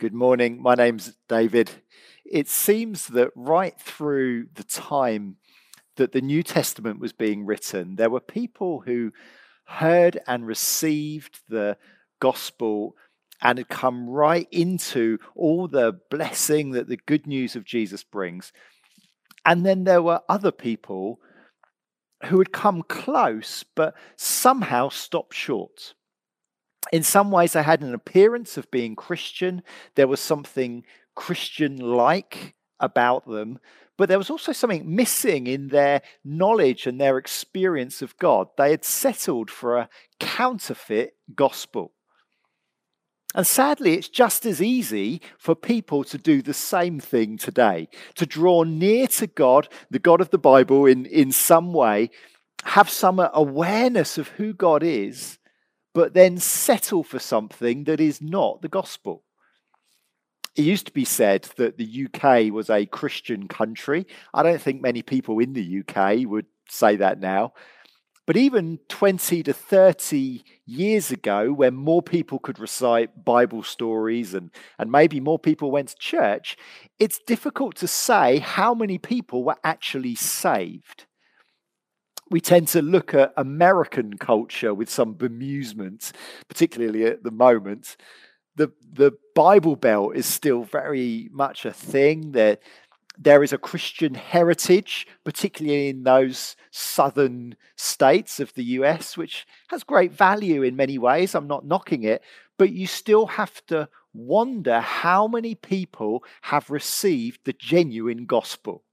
Good morning. My name's David. It seems that right through the time that the New Testament was being written, there were people who heard and received the gospel and had come right into all the blessing that the good news of Jesus brings. And then there were other people who had come close, but somehow stopped short. In some ways, they had an appearance of being Christian. There was something Christian-like about them, but there was also something missing in their knowledge and their experience of God. They had settled for a counterfeit gospel. And sadly, it's just as easy for people to do the same thing today, to draw near to God, the God of the Bible, in some way, have some awareness of who God is, but then settle for something that is not the gospel. It used to be said that the UK was a Christian country. I don't think many people in the UK would say that now. But even 20 to 30 years ago, when more people could recite Bible stories and maybe more people went to church, it's difficult to say how many people were actually saved. We tend to look at American culture with some bemusement, particularly at the moment. The Bible Belt is still very much a thing. There is a Christian heritage, particularly in those southern states of the US, which has great value in many ways. I'm not knocking it, but you still have to wonder how many people have received the genuine gospel.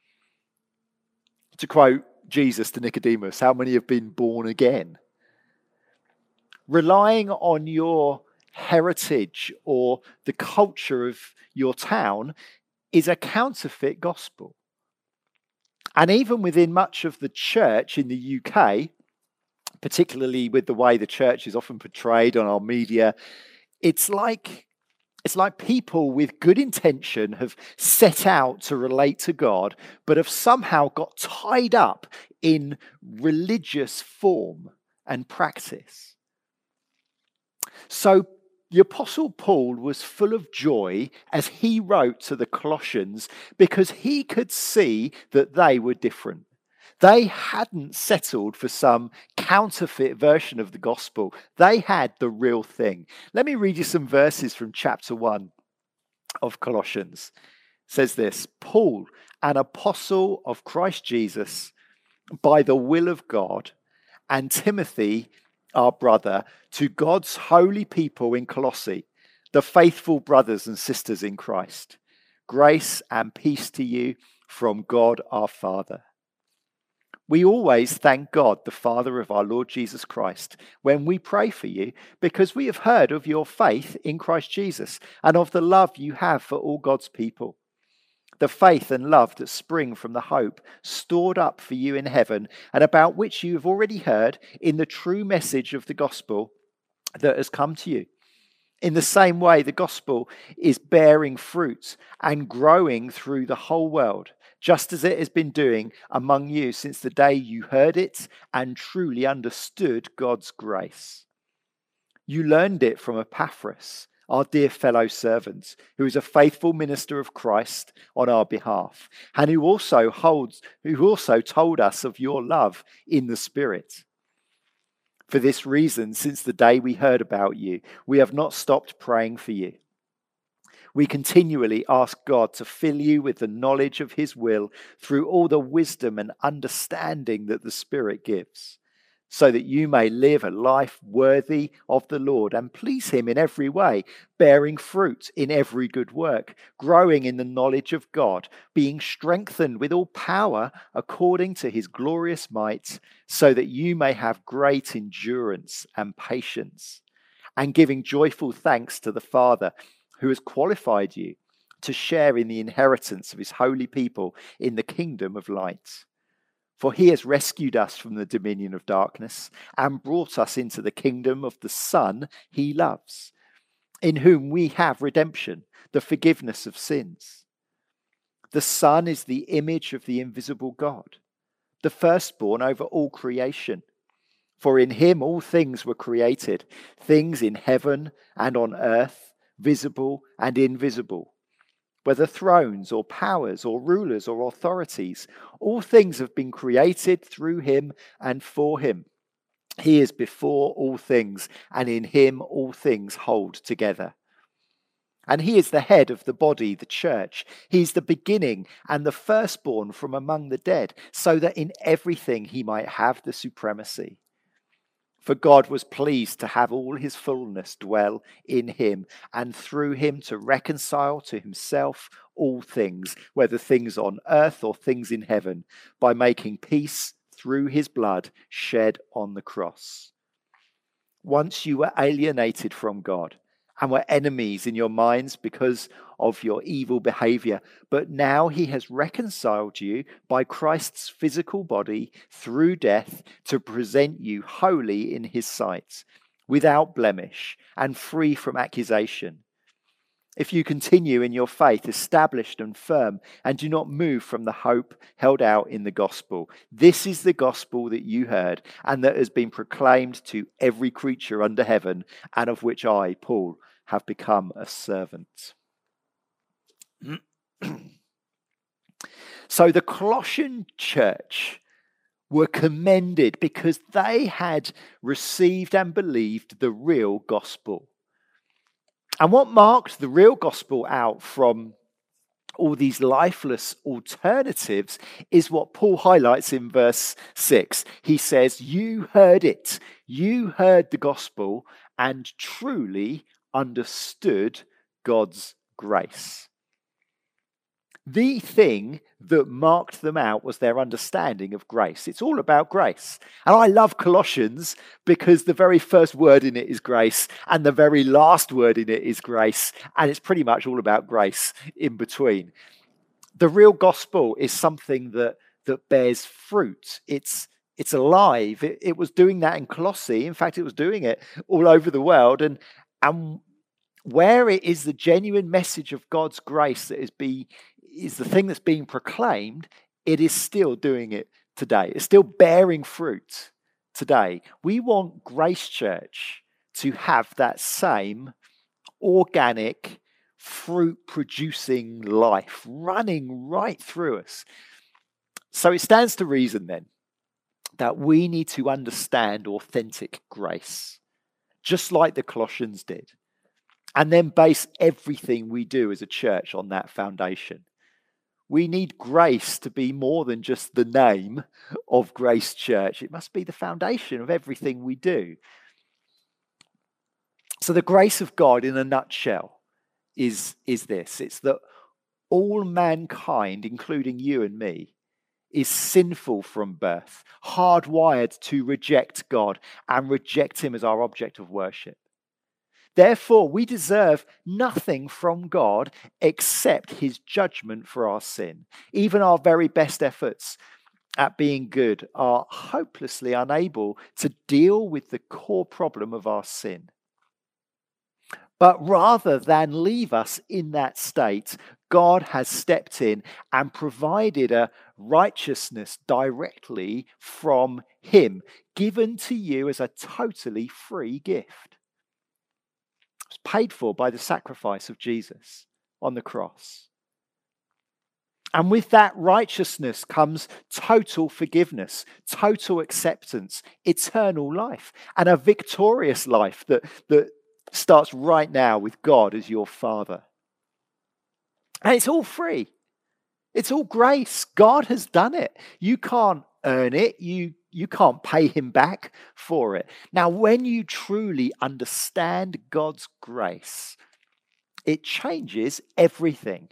To quote Jesus to Nicodemus, how many have been born again? Relying on your heritage or the culture of your town is a counterfeit gospel. And even within much of the church in the UK, particularly with the way the church is often portrayed on our media, it's like people with good intention have set out to relate to God, but have somehow got tied up in religious form and practice. So the Apostle Paul was full of joy as he wrote to the Colossians because he could see that they were different. They hadn't settled for some counterfeit version of the gospel. They had the real thing. Let me read you some verses from chapter 1 of Colossians. It says this: Paul, an apostle of Christ Jesus, by the will of God, and Timothy, our brother, to God's holy people in Colossae, the faithful brothers and sisters in Christ. Grace and peace to you from God our Father. We always thank God, the Father of our Lord Jesus Christ, when we pray for you, because we have heard of your faith in Christ Jesus and of the love you have for all God's people. The faith and love that spring from the hope stored up for you in heaven, and about which you have already heard in the true message of the gospel that has come to you. In the same way, the gospel is bearing fruit and growing through the whole world, just as it has been doing among you since the day you heard it and truly understood God's grace. You learned it from Epaphras, our dear fellow servant, who is a faithful minister of Christ on our behalf, and who also told us of your love in the Spirit. For this reason, since the day we heard about you, we have not stopped praying for you. We continually ask God to fill you with the knowledge of his will through all the wisdom and understanding that the Spirit gives, so that you may live a life worthy of the Lord and please him in every way, bearing fruit in every good work, growing in the knowledge of God, being strengthened with all power according to his glorious might, so that you may have great endurance and patience, and giving joyful thanks to the Father who has qualified you to share in the inheritance of his holy people in the kingdom of light. For he has rescued us from the dominion of darkness and brought us into the kingdom of the Son he loves, in whom we have redemption, the forgiveness of sins. The Son is the image of the invisible God, the firstborn over all creation. For in him all things were created, things in heaven and on earth, visible and invisible, whether thrones or powers or rulers or authorities. All things have been created through him and for him. He is before all things, and in him all things hold together. And he is the head of the body, the church. He is the beginning and the firstborn from among the dead, so that in everything he might have the supremacy. For God was pleased to have all his fullness dwell in him, and through him to reconcile to himself all things, whether things on earth or things in heaven, by making peace through his blood shed on the cross. Once you were alienated from God and were enemies in your minds because of your evil behavior, but now he has reconciled you by Christ's physical body through death to present you holy in his sight, without blemish and free from accusation. If you continue in your faith, established and firm, and do not move from the hope held out in the gospel. This is the gospel that you heard and that has been proclaimed to every creature under heaven, and of which I, Paul, have become a servant. So the Colossian church were commended because they had received and believed the real gospel. And what marked the real gospel out from all these lifeless alternatives is what Paul highlights in verse 6. He says, you heard it. You heard the gospel and truly understood God's grace. The thing that marked them out was their understanding of grace. It's all about grace. And I love Colossians because the very first word in it is grace and the very last word in it is grace. And it's pretty much all about grace in between. The real gospel is something that bears fruit. It's alive. It was doing that in Colossae. In fact, it was doing it all over the world. And where it is the genuine message of God's grace that is the thing that's being proclaimed, it is still doing it today. It's still bearing fruit today. We want Grace Church to have that same organic, fruit-producing life running right through us. So it stands to reason then that we need to understand authentic grace, just like the Colossians did, and then base everything we do as a church on that foundation. We need grace to be more than just the name of Grace Church. It must be the foundation of everything we do. So the grace of God in a nutshell is this. It's that all mankind, including you and me, is sinful from birth, hardwired to reject God and reject him as our object of worship. Therefore, we deserve nothing from God except his judgment for our sin. Even our very best efforts at being good are hopelessly unable to deal with the core problem of our sin. But rather than leave us in that state, God has stepped in and provided a righteousness directly from him, given to you as a totally free gift. It's paid for by the sacrifice of Jesus on the cross. And with that righteousness comes total forgiveness, total acceptance, eternal life, and a victorious life that starts right now with God as your Father. And it's all free. It's all grace. God has done it. You can't earn it. You can't pay him back for it. Now, when you truly understand God's grace, it changes everything.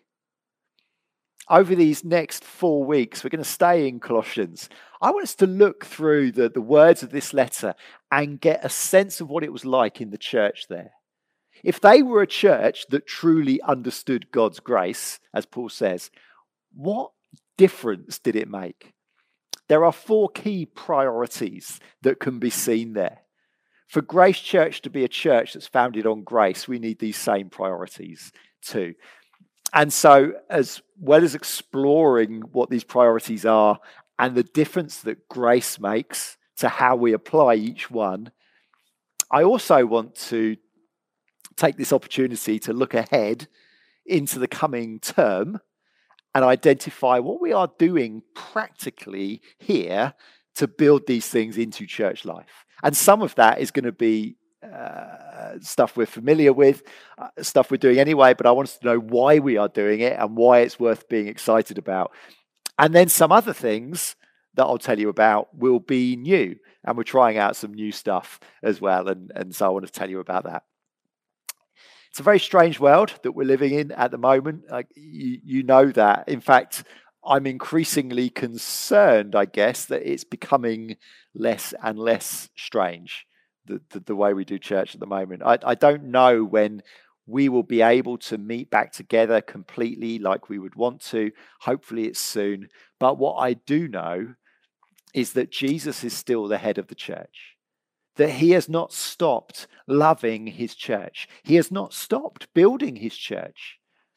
Over these next 4 weeks, we're going to stay in Colossians. I want us to look through the words of this letter and get a sense of what it was like in the church there. If they were a church that truly understood God's grace, as Paul says, what difference did it make? There are 4 key priorities that can be seen there. For Grace Church to be a church that's founded on grace, we need these same priorities too. And so, as well as exploring what these priorities are and the difference that grace makes to how we apply each one, I also want to take this opportunity to look ahead into the coming term and identify what we are doing practically here to build these things into church life. And some of that is going to be stuff we're familiar with, stuff we're doing anyway, but I want us to know why we are doing it and why it's worth being excited about. And then some other things that I'll tell you about will be new, and we're trying out some new stuff as well. And so I want to tell you about that. It's a very strange world that we're living in at the moment. You know that. In fact, I'm increasingly concerned, I guess, that it's becoming less and less strange, the way we do church at the moment. I don't know when we will be able to meet back together completely like we would want to. Hopefully it's soon. But what I do know is that Jesus is still the head of the church, that he has not stopped loving his church. He has not stopped building his church.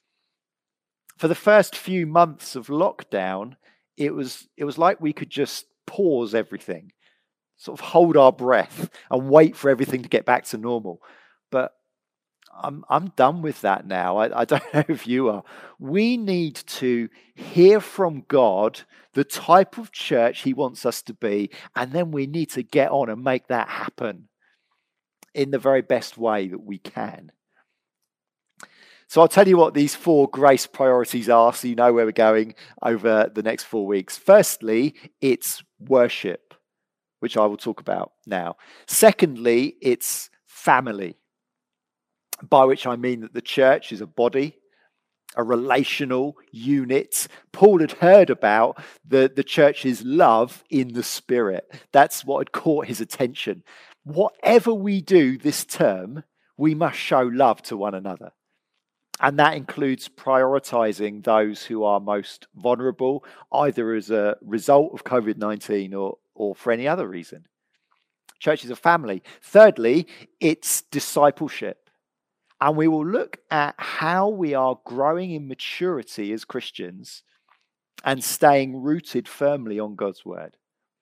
For the first few months of lockdown, it was like we could just pause everything, sort of hold our breath and wait for everything to get back to normal. But I'm done with that now. I don't know if you are. We need to hear from God the type of church he wants us to be, and then we need to get on and make that happen in the very best way that we can. So I'll tell you what these 4 grace priorities are so you know where we're going over the next 4 weeks. Firstly, it's worship, which I will talk about now. Secondly, it's family, by which I mean that the church is a body, a relational unit. Paul had heard about the church's love in the Spirit. That's what had caught his attention. Whatever we do this term, we must show love to one another. And that includes prioritizing those who are most vulnerable, either as a result of COVID-19 or for any other reason. Church is a family. Thirdly, it's discipleship. And we will look at how we are growing in maturity as Christians and staying rooted firmly on God's word.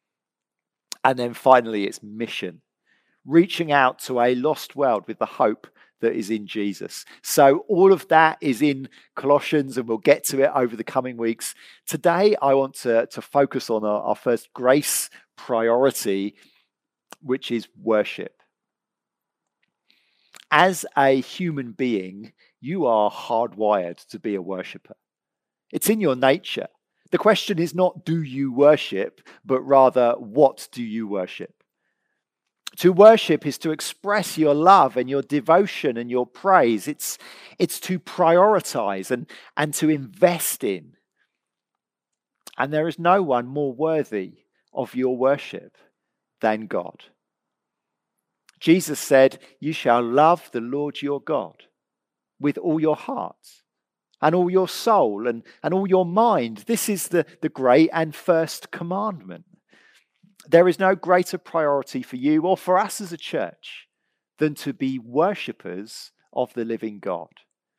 And then finally, it's mission, reaching out to a lost world with the hope that is in Jesus. So all of that is in Colossians, and we'll get to it over the coming weeks. Today, I want to focus on our first grace priority, which is worship. As a human being, you are hardwired to be a worshiper. It's in your nature. The question is not, do you worship, but rather, what do you worship? To worship is to express your love and your devotion and your praise. It's to prioritize and to invest in. And there is no one more worthy of your worship than God. Jesus said, "You shall love the Lord your God with all your heart and all your soul and all your mind." This is the great and first commandment. There is no greater priority for you or for us as a church than to be worshippers of the living God.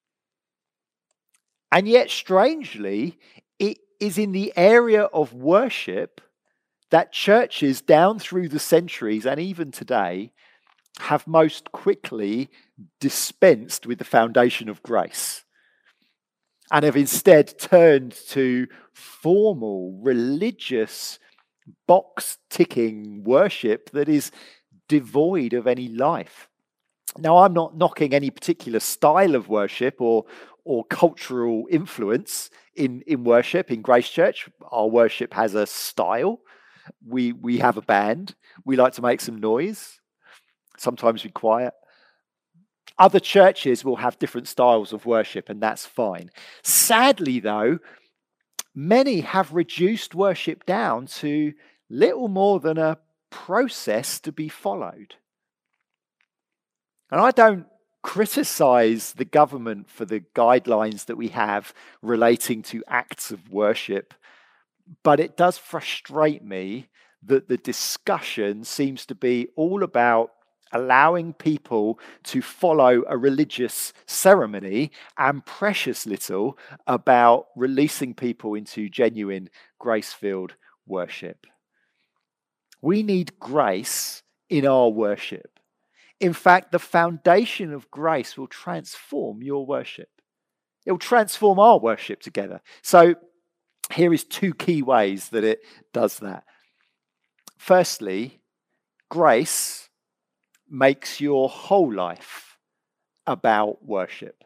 And yet, strangely, it is in the area of worship that churches down through the centuries and even today have most quickly dispensed with the foundation of grace and have instead turned to formal, religious, box-ticking worship that is devoid of any life. Now, I'm not knocking any particular style of worship or cultural influence in worship in Grace Church. Our worship has a style. We have a band. We like to make some noise. Sometimes we're quiet. Other churches will have different styles of worship, and that's fine. Sadly, though, many have reduced worship down to little more than a process to be followed. And I don't criticize the government for the guidelines that we have relating to acts of worship, but it does frustrate me that the discussion seems to be all about allowing people to follow a religious ceremony and precious little about releasing people into genuine grace-filled worship. We need grace in our worship. In fact, the foundation of grace will transform your worship. It will transform our worship together. So here is 2 key ways that it does that. Firstly, grace makes your whole life about worship.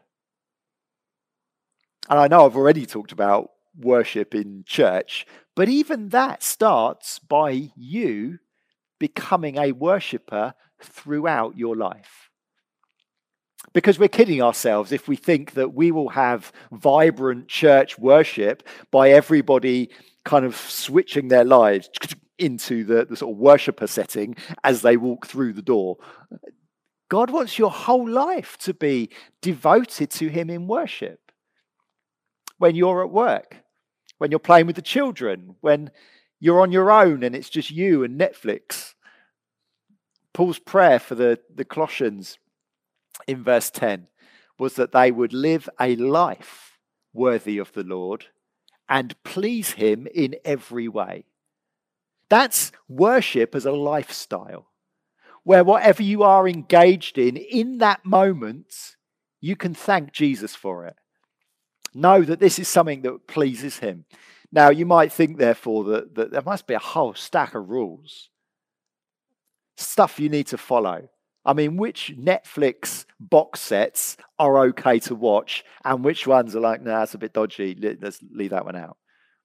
And I know I've already talked about worship in church, but even that starts by you becoming a worshipper throughout your life. Because we're kidding ourselves if we think that we will have vibrant church worship by everybody kind of switching their lives into the sort of worshipper setting as they walk through the door. God wants your whole life to be devoted to him in worship. When you're at work, when you're playing with the children, when you're on your own and it's just you and Netflix. Paul's prayer for the Colossians in verse 10 was that they would live a life worthy of the Lord and please him in every way. That's worship as a lifestyle, where whatever you are engaged in that moment, you can thank Jesus for it. Know that this is something that pleases him. Now, you might think, therefore, that there must be a whole stack of rules, stuff you need to follow. I mean, which Netflix box sets are okay to watch and which ones are like, nah, that's a bit dodgy, let's leave that one out.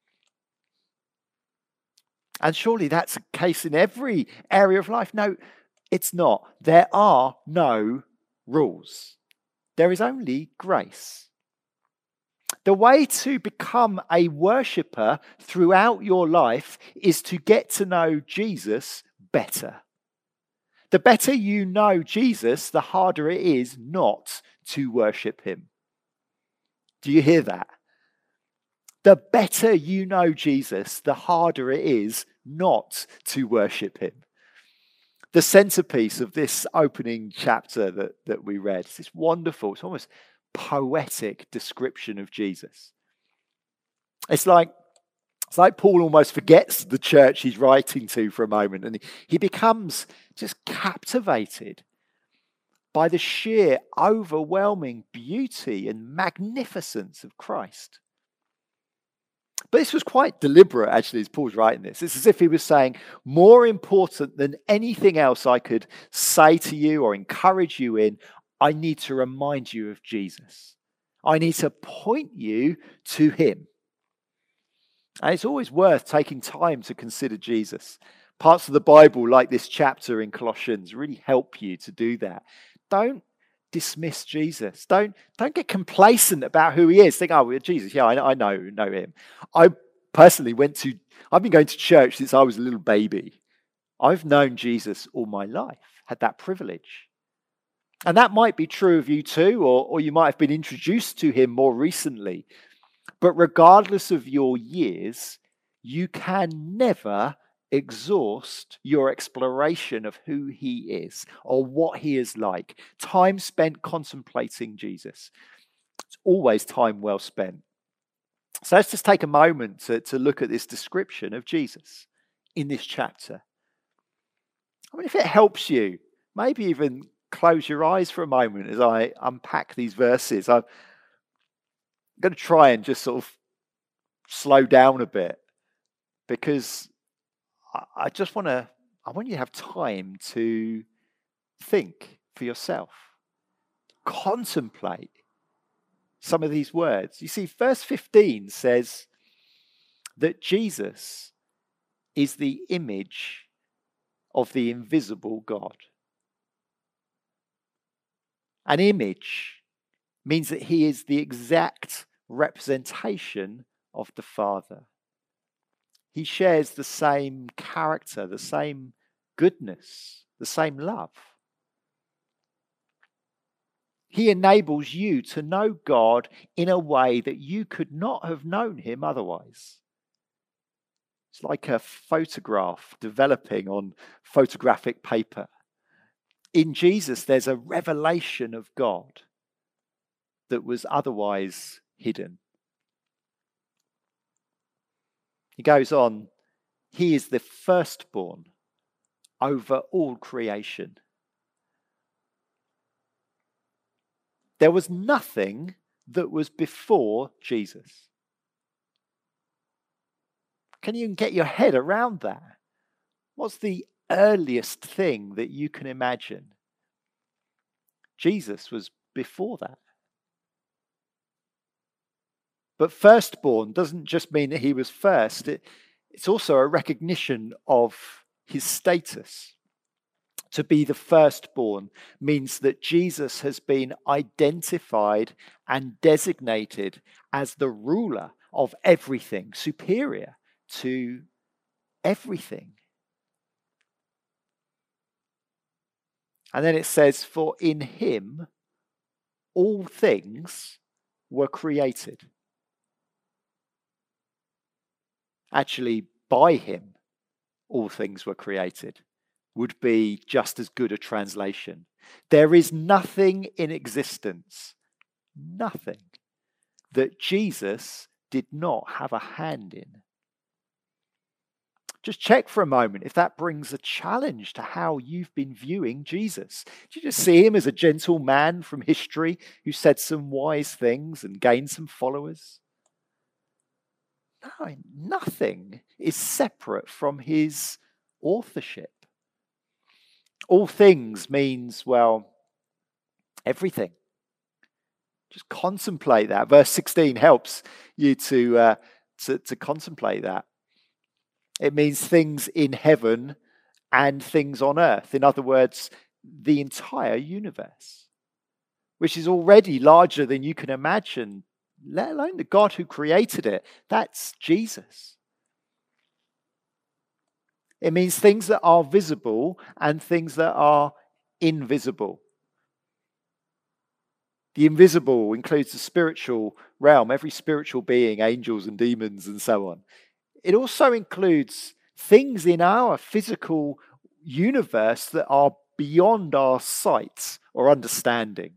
And surely that's a case in every area of life. No, it's not. There are no rules. There is only grace. The way to become a worshipper throughout your life is to get to know Jesus better. The better you know Jesus, the harder it is not to worship him. Do you hear that? The better you know Jesus, the harder it is not to worship him. The centerpiece of this opening chapter that we read is this wonderful, it's almost poetic description of Jesus. It's like Paul almost forgets the church he's writing to for a moment, and he becomes just captivated by the sheer overwhelming beauty and magnificence of Christ. But this was quite deliberate, actually, as Paul's writing this. It's as if he was saying, more important than anything else I could say to you or encourage you in, I need to remind you of Jesus. I need to point you to him. And it's always worth taking time to consider Jesus. Parts of the Bible, like this chapter in Colossians, really help you to do that. Don't dismiss Jesus. Don't get complacent about who he is. Think, oh, well, Jesus, yeah, I know him. I personally I've been going to church since I was a little baby. I've known Jesus all my life, had that privilege. And that might be true of you too, or you might have been introduced to him more recently. But regardless of your years, you can never exhaust your exploration of who he is or what he is like. Time spent contemplating Jesus. It's always time well spent. So let's just take a moment to look at this description of Jesus in this chapter. I mean, if it helps you, maybe even close your eyes for a moment as I unpack these verses. I'm going to try and just sort of slow down a bit because I want you to have time to think for yourself, contemplate some of these words. You see, verse 15 says that Jesus is the image of the invisible God. An image means that he is the exact representation of the Father. He shares the same character, the same goodness, the same love. He enables you to know God in a way that you could not have known him otherwise. It's like a photograph developing on photographic paper. In Jesus, there's a revelation of God that was otherwise hidden. He goes on, he is the firstborn over all creation. There was nothing that was before Jesus. Can you get your head around that? What's the earliest thing that you can imagine? Jesus was before that. But firstborn doesn't just mean that he was first. It's also a recognition of his status. To be the firstborn means that Jesus has been identified and designated as the ruler of everything, superior to everything. And then it says, for in him all things were created. Actually, by him all things were created would be just as good a translation. There is nothing in existence, nothing, that Jesus did not have a hand in. Just check for a moment if that brings a challenge to how you've been viewing Jesus. Do you just see him as a gentle man from history who said some wise things and gained some followers? No, nothing is separate from his authorship. All things means, well, everything. Just contemplate that. Verse 16 helps you to contemplate that. It means things in heaven and things on earth. In other words, the entire universe, which is already larger than you can imagine, let alone the God who created it. That's Jesus. It means things that are visible and things that are invisible. The invisible includes the spiritual realm, every spiritual being, angels and demons and so on. It also includes things in our physical universe that are beyond our sight or understanding.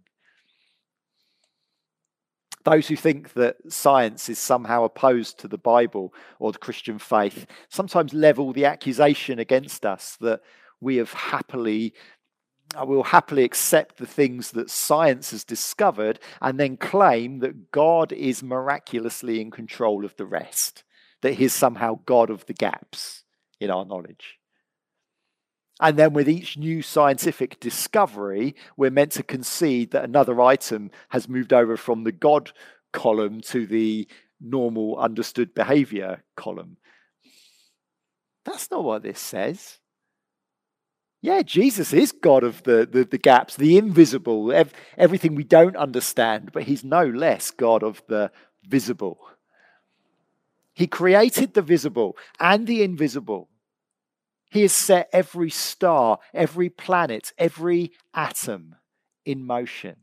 Those who think that science is somehow opposed to the Bible or the Christian faith sometimes level the accusation against us that we'll happily accept the things that science has discovered and then claim that God is miraculously in control of the rest, that he's somehow God of the gaps in our knowledge. And then with each new scientific discovery, we're meant to concede that another item has moved over from the God column to the normal understood behavior column. That's not what this says. Yeah, Jesus is God of the gaps, the invisible, everything we don't understand, but he's no less God of the visible. He created the visible and the invisible. He has set every star, every planet, every atom in motion.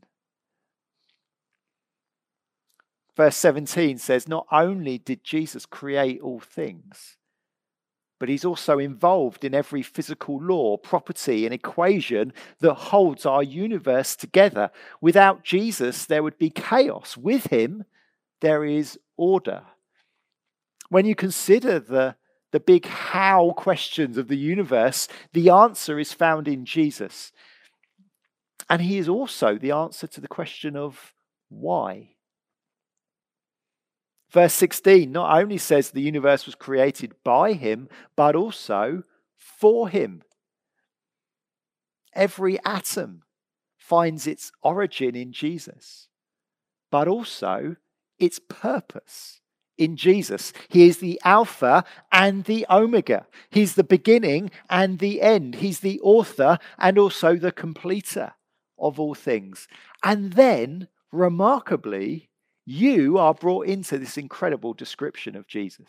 Verse 17 says, not only did Jesus create all things, but he's also involved in every physical law, property, and equation that holds our universe together. Without Jesus, there would be chaos. With him, there is order. When you consider the big how questions of the universe, the answer is found in Jesus. And he is also the answer to the question of why. Verse 16 not only says the universe was created by him, but also for him. Every atom finds its origin in Jesus, but also its purpose in Jesus. He is the Alpha and the Omega. He's the beginning and the end. He's the author and also the completer of all things. And then, remarkably, you are brought into this incredible description of Jesus.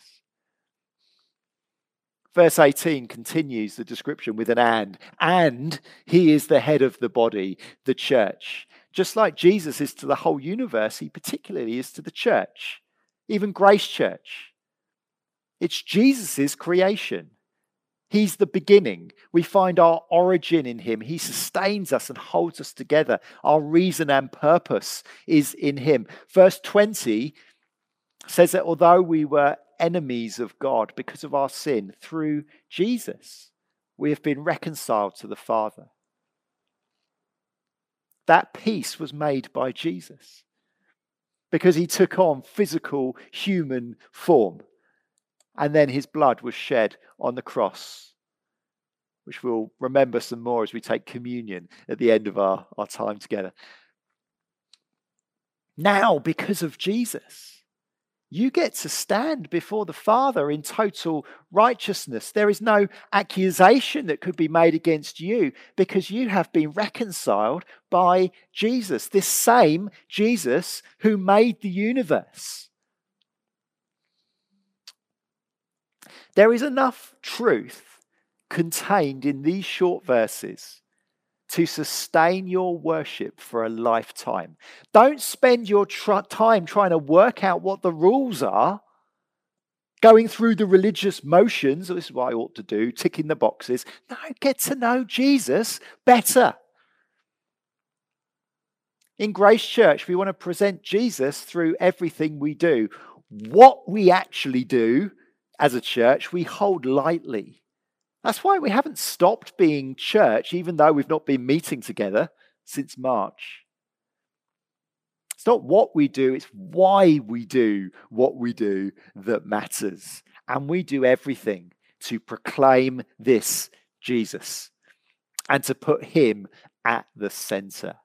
Verse 18 continues the description with an and he is the head of the body, the church. Just like Jesus is to the whole universe, he particularly is to the church, even Grace Church. It's Jesus' creation. He's the beginning. We find our origin in him. He sustains us and holds us together. Our reason and purpose is in him. Verse 20 says that although we were enemies of God because of our sin, through Jesus, we have been reconciled to the Father. that peace was made by Jesus because he took on physical human form. And then his blood was shed on the cross, which we'll remember some more as we take communion at the end of our time together. Now, because of Jesus, you get to stand before the Father in total righteousness. There is no accusation that could be made against you because you have been reconciled by Jesus, this same Jesus who made the universe. There is enough truth contained in these short verses to sustain your worship for a lifetime. Don't spend your time trying to work out what the rules are, going through the religious motions. This is what I ought to do, ticking the boxes. No, get to know Jesus better. In Grace Church, we want to present Jesus through everything we do. What we actually do as a church, we hold lightly. That's why we haven't stopped being church, even though we've not been meeting together since March. It's not what we do, it's why we do what we do that matters. And we do everything to proclaim this Jesus and to put him at the center.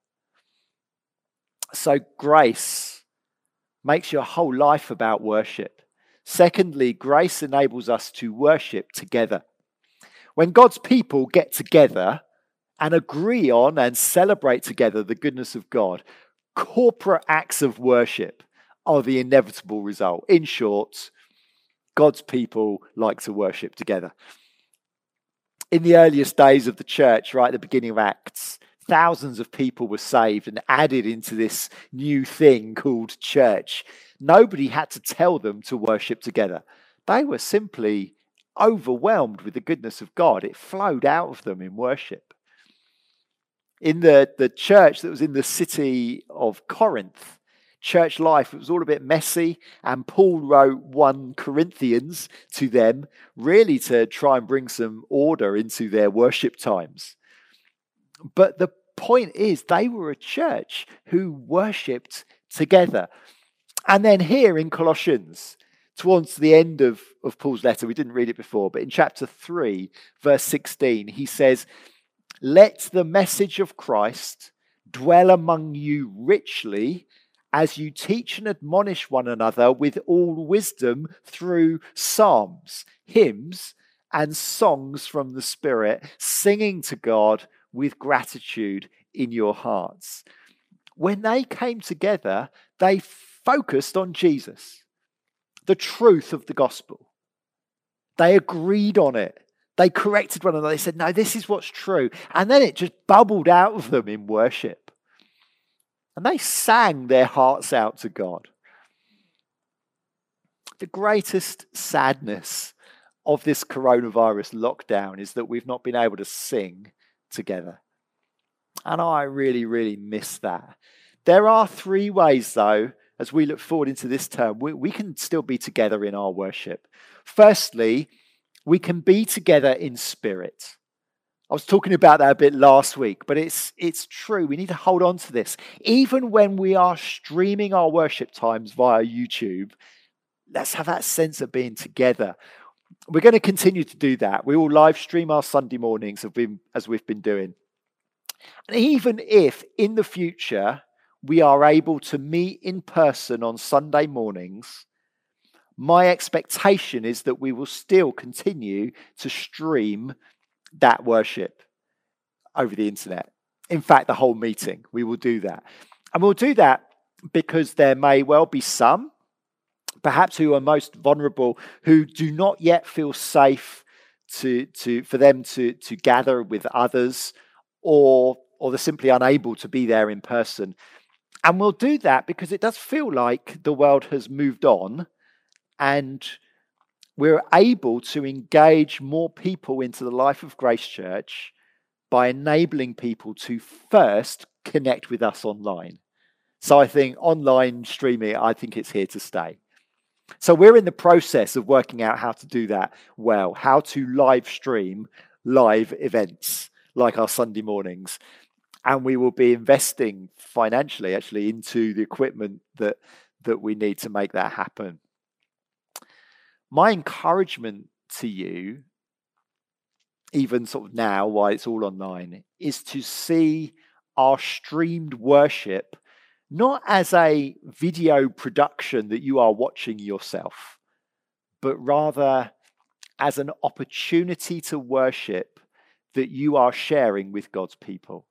So grace makes your whole life about worship. Secondly, grace enables us to worship together. When God's people get together and agree on and celebrate together the goodness of God, corporate acts of worship are the inevitable result. In short, God's people like to worship together. In the earliest days of the church, right at the beginning of Acts, thousands of people were saved and added into this new thing called church. Nobody had to tell them to worship together. They were simply overwhelmed with the goodness of God. It flowed out of them in worship. In the church that was in the city of Corinth, church life, it was all a bit messy, and Paul wrote 1 Corinthians to them, really to try and bring some order into their worship times. But the point is, they were a church who worshipped together. And then here in Colossians, towards the end of Paul's letter, we didn't read it before, but in chapter 3, verse 16, he says, "Let the message of Christ dwell among you richly as you teach and admonish one another with all wisdom through psalms, hymns, and songs from the Spirit, singing to God with gratitude in your hearts." When they came together, they focused on Jesus, the truth of the gospel. They agreed on it. They corrected one another. They said, no, this is what's true. And then it just bubbled out of them in worship. And they sang their hearts out to God. The greatest sadness of this coronavirus lockdown is that we've not been able to sing together. And I really, really miss that. There are 3 ways, though, as we look forward into this term, we can still be together in our worship. Firstly, we can be together in spirit. I was talking about that a bit last week, but it's true. We need to hold on to this. Even when we are streaming our worship times via YouTube, let's have that sense of being together. We're going to continue to do that. We will live stream our Sunday mornings as we've been doing. And even if in the future we are able to meet in person on Sunday mornings, my expectation is that we will still continue to stream that worship over the internet. In fact, the whole meeting, we will do that. And we'll do that because there may well be some, perhaps who are most vulnerable, who do not yet feel safe for them to gather with others, or they're simply unable to be there in person. And we'll do that because it does feel like the world has moved on and we're able to engage more people into the life of Grace Church by enabling people to first connect with us online. So I think online streaming, I think it's here to stay. So we're in the process of working out how to do that well, how to live stream live events like our Sunday mornings. And we will be investing financially, actually, into the equipment that we need to make that happen. My encouragement to you, even sort of now, while it's all online, is to see our streamed worship not as a video production that you are watching yourself, but rather as an opportunity to worship that you are sharing with God's people.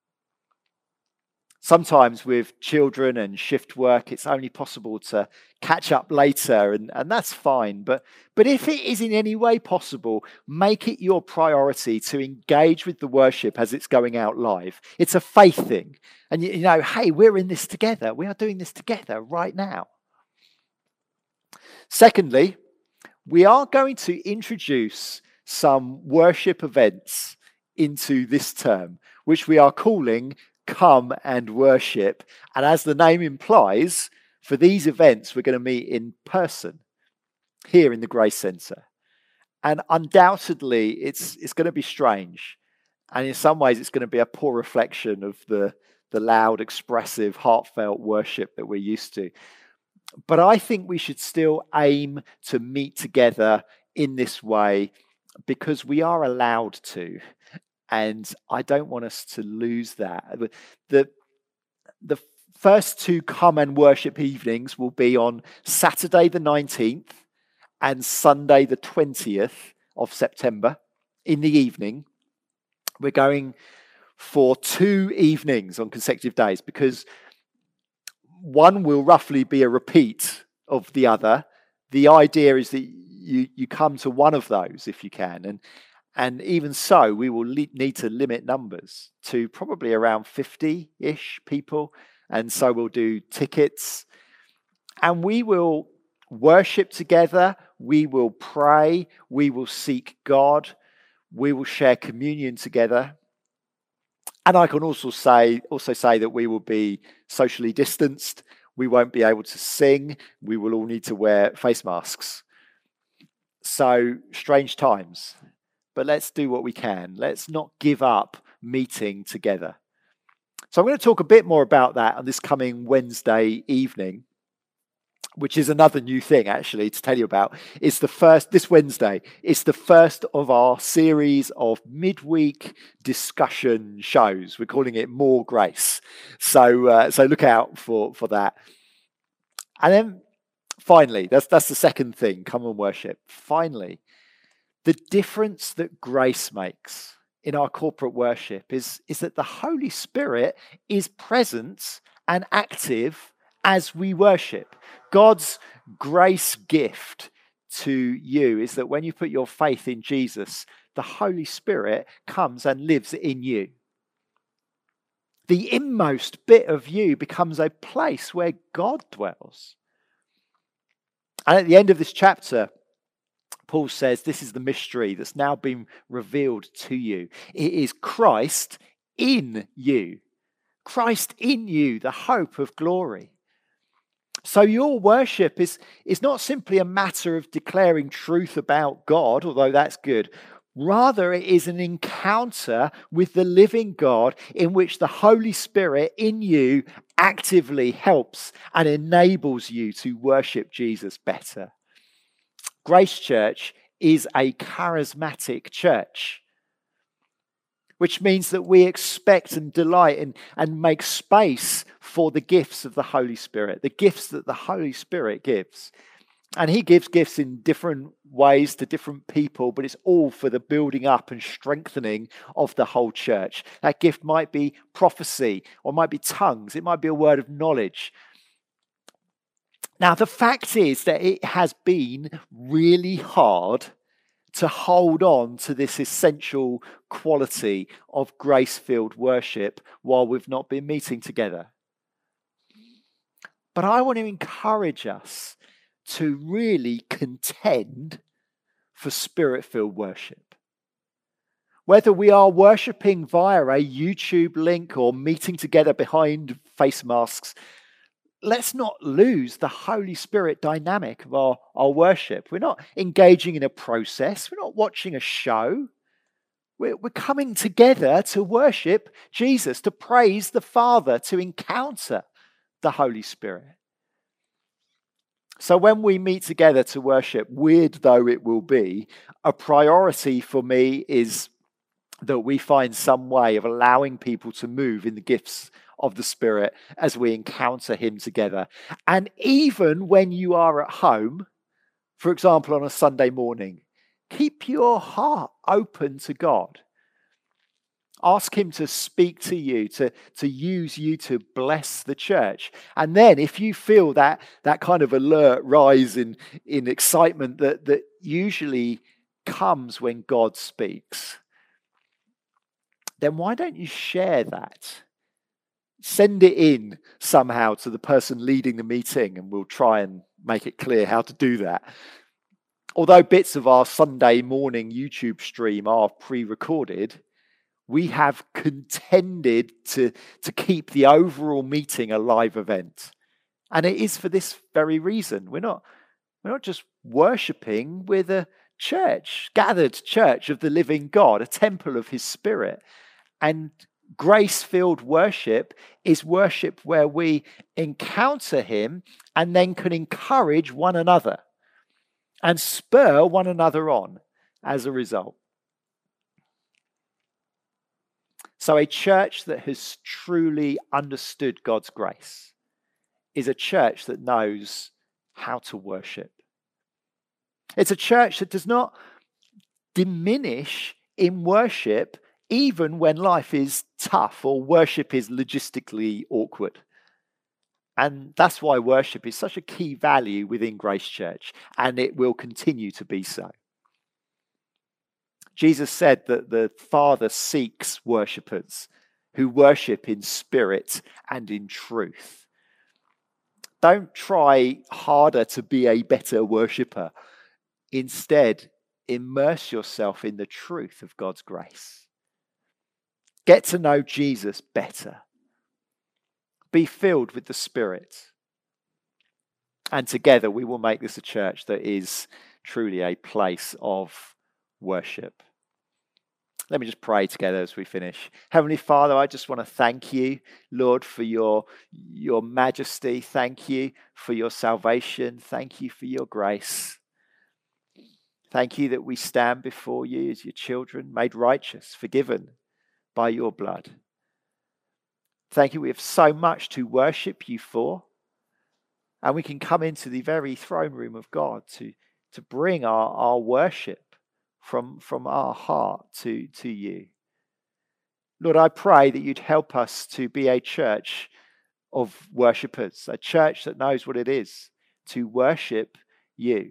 Sometimes with children and shift work, it's only possible to catch up later, and that's fine. But if it is in any way possible, make it your priority to engage with the worship as it's going out live. It's a faith thing. And you know, hey, we're in this together. We are doing this together right now. Secondly, we are going to introduce some worship events into this term, which we are calling Come and Worship. And as the name implies, for these events, we're going to meet in person here in the Grace Centre. And undoubtedly, it's going to be strange. And in some ways, it's going to be a poor reflection of the loud, expressive, heartfelt worship that we're used to. But I think we should still aim to meet together in this way because we are allowed to. And I don't want us to lose that. The first two Come and Worship evenings will be on Saturday the 19th and Sunday the 20th of September in the evening. We're going for 2 evenings on consecutive days because one will roughly be a repeat of the other. The idea is that you come to one of those if you can. And even so, we will need to limit numbers to probably around 50-ish people. And so we'll do tickets. And we will worship together. We will pray. We will seek God. We will share communion together. And I can also say that we will be socially distanced. We won't be able to sing. We will all need to wear face masks. So, strange times. But let's do what we can. Let's not give up meeting together. So I'm going to talk a bit more about that on this coming Wednesday evening, which is another new thing, actually, to tell you about. It's this Wednesday. It's the first of our series of midweek discussion shows. We're calling it More Grace. So look out for that. And then finally, that's the second thing, come and worship. Finally, the difference that grace makes in our corporate worship is that the Holy Spirit is present and active as we worship. God's grace gift to you is that when you put your faith in Jesus, the Holy Spirit comes and lives in you. The inmost bit of you becomes a place where God dwells. And at the end of this chapter, Paul says this is the mystery that's now been revealed to you. It is Christ in you. Christ in you, the hope of glory. So your worship is not simply a matter of declaring truth about God, although that's good. Rather, it is an encounter with the living God in which the Holy Spirit in you actively helps and enables you to worship Jesus better. Grace Church is a charismatic church, which means that we expect and delight and make space for the gifts of the Holy Spirit, the gifts that the Holy Spirit gives. And he gives gifts in different ways to different people, but it's all for the building up and strengthening of the whole church. That gift might be prophecy, or it might be tongues, it might be a word of knowledge. Now, the fact is that it has been really hard to hold on to this essential quality of grace-filled worship while we've not been meeting together. But I want to encourage us to really contend for spirit-filled worship. Whether we are worshipping via a YouTube link or meeting together behind face masks, let's not lose the Holy Spirit dynamic of our worship. We're not engaging in a process. We're not watching a show. We're coming together to worship Jesus, to praise the Father, to encounter the Holy Spirit. So when we meet together to worship, weird though it will be, a priority for me is that we find some way of allowing people to move in the gifts of the Spirit as we encounter Him together. And even when you are at home, for example, on a Sunday morning, keep your heart open to God. Ask Him to speak to you, to use you to bless the church. And then if you feel that kind of alert rise in excitement that usually comes when God speaks, then why don't you share that? Send it in somehow to the person leading the meeting, and we'll try and make it clear how to do that. Although bits of our Sunday morning YouTube stream are pre-recorded, we have contended to keep the overall meeting a live event. And it is for this very reason. We're not just worshipping, we're the church, gathered church of the living God, a temple of His Spirit. And grace-filled worship is worship where we encounter Him and then can encourage one another and spur one another on as a result. So a church that has truly understood God's grace is a church that knows how to worship. It's a church that does not diminish in worship even when life is tough or worship is logistically awkward. And that's why worship is such a key value within Grace Church, and it will continue to be so. Jesus said that the Father seeks worshippers who worship in spirit and in truth. Don't try harder to be a better worshipper. Instead, immerse yourself in the truth of God's grace. Get to know Jesus better. Be filled with the Spirit. And together we will make this a church that is truly a place of worship. Let me just pray together as we finish. Heavenly Father, I just want to thank you, Lord, for your majesty. Thank you for your salvation. Thank you for your grace. Thank you that we stand before you as your children, made righteous, forgiven by your blood. Thank you, we have so much to worship you for. And we can come into the very throne room of God to bring our worship from our heart to you. Lord, I pray that you'd help us to be a church of worshippers, a church that knows what it is to worship you.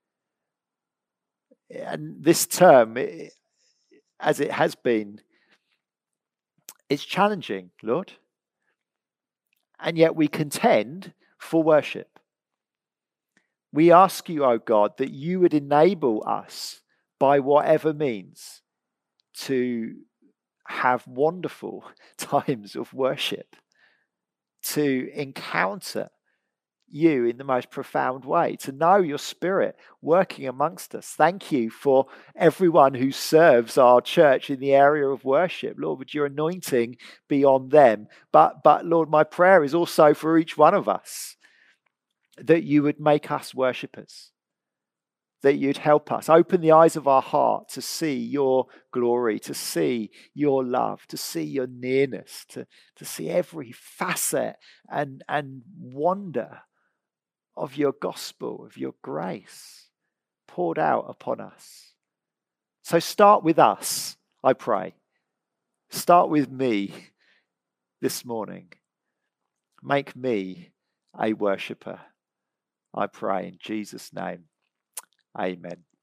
And this term, as it has been, it's challenging, Lord. And yet we contend for worship. We ask you, O God, that you would enable us by whatever means to have wonderful times of worship, to encounter you in the most profound way, to know your Spirit working amongst us. Thank you for everyone who serves our church in the area of worship. Lord, would your anointing be on them? But Lord, my prayer is also for each one of us, that you would make us worshippers, that you'd help us open the eyes of our heart to see your glory, to see your love, to see your nearness, to see every facet and wonder of your gospel, of your grace poured out upon us. So start with us, I pray. Start with me this morning. Make me a worshipper, I pray in Jesus' name. Amen.